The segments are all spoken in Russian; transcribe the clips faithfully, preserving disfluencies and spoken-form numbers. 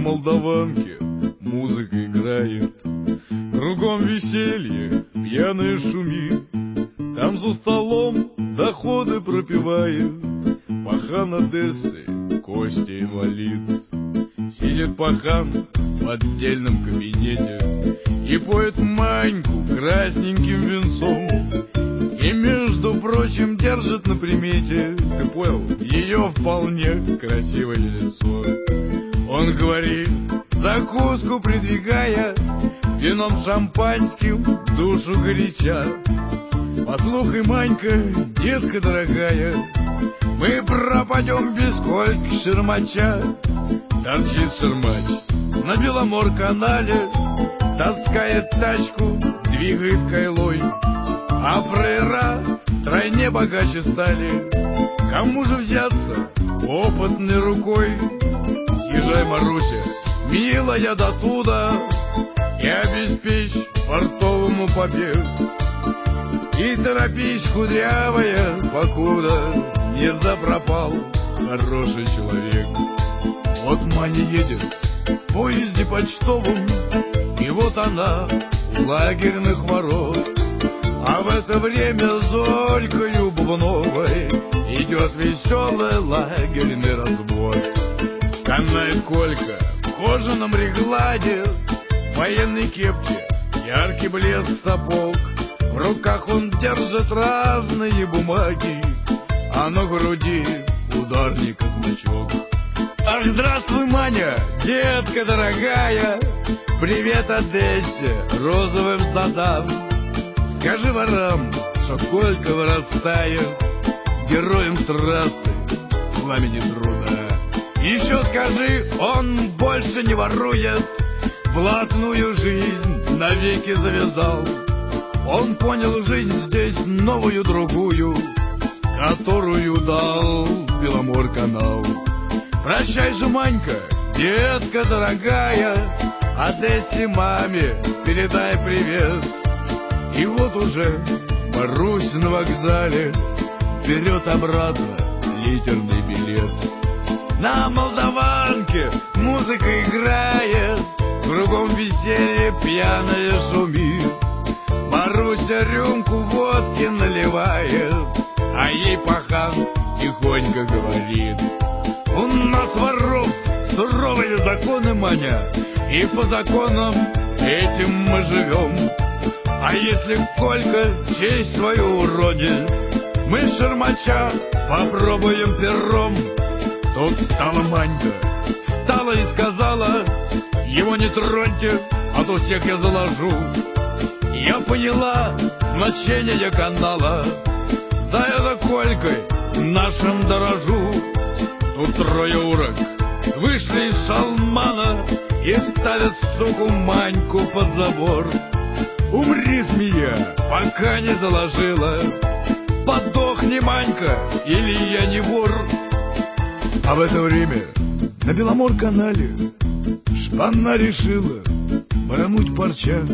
Молдаванке музыка играет, кругом веселье, пьяная шумит. Там за столом доходы пропивает пахан Одессы Костя инвалид. Сидит пахан в отдельном кабинете и поет Маньку красненьким венцом. И, между прочим, держит на примете, ты понял, ее вполне красивое лицо. Он говорит, закуску придвигая, вином шампанским душу горяча: послухай, Манька, детка дорогая, мы пропадем без кольки шермача. Торчит шермач на Беломор-канале, таскает тачку, двигает кайлой, а фраера втройне богаче стали. Кому же взяться опытной рукой? Съезжай, Маруся, милая, до туда и обеспечь портовому побег. И торопись, кудрявая, покуда не запропал хороший человек. Вот Маня едет в поезде почтовом, и вот она у лагерных ворот. А в это время Золькою Бубновой идет веселый лагерный разбор. Канает Колька в кожаном регладе, в военной кепке, яркий блеск сапог. В руках он держит разные бумаги, а на груди ударника значок. Ах, здравствуй, Маня, детка дорогая, привет Одессе, розовым садам. Скажи ворам, что Колька вырастает героем трассы, пламени труда. Еще скажи, он больше не ворует, блатную жизнь навеки завязал. Он понял жизнь здесь новую, другую, которую дал Беломор-канал. Прощай же, Манька, детка дорогая, Одессе маме передай привет. И вот уже Марусь на вокзале берет обратно литерный билет. На Молдаванке музыка играет, кругом веселье, пьяная шумит. Маруся рюмку водки наливает, а ей пахан тихонько говорит: у нас воров суровые законы, Маня, и по законам этим мы живем. А если Колька честь свою уронит, мы шермача попробуем пером. Тут встала Манька, встала и сказала: его не троньте, а то всех я заложу. Я поняла значение канала, за это Колькой нашим дорожу. Тут трое урок вышли из шалмана и ставят суку Маньку под забор. Умри, змея, пока не заложила, подохни, Манька, или я не вор. А в это время на Беломор-канале шпана решила брануть парча.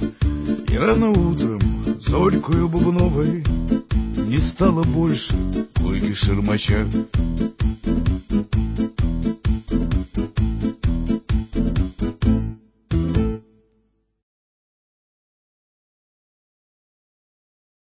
И рано утром Золькою Бубновой не стало больше Кольки шермача.